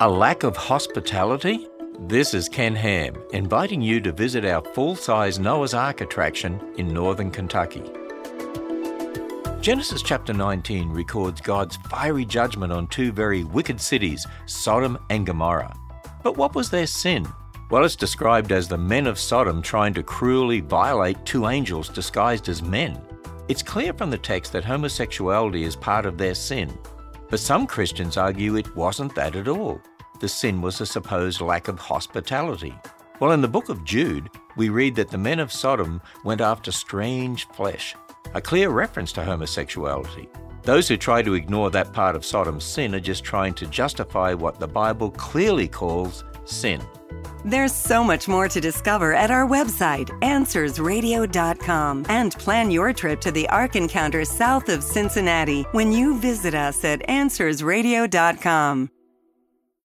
A lack of hospitality? This is Ken Ham, inviting you to visit our full-size Noah's Ark attraction in northern Kentucky. Genesis chapter 19 records God's fiery judgment on two very wicked cities, Sodom and Gomorrah. But what was their sin? Well, it's described as the men of Sodom trying to cruelly violate two angels disguised as men. It's clear from the text that homosexuality is part of their sin. But some Christians argue it wasn't that at all. The sin was a supposed lack of hospitality. Well, in the book of Jude, we read that the men of Sodom went after strange flesh, a clear reference to homosexuality. Those who try to ignore that part of Sodom's sin are just trying to justify what the Bible clearly calls sin. There's so much more to discover at our website, AnswersRadio.com, and plan your trip to the Ark Encounter south of Cincinnati when you visit us at AnswersRadio.com.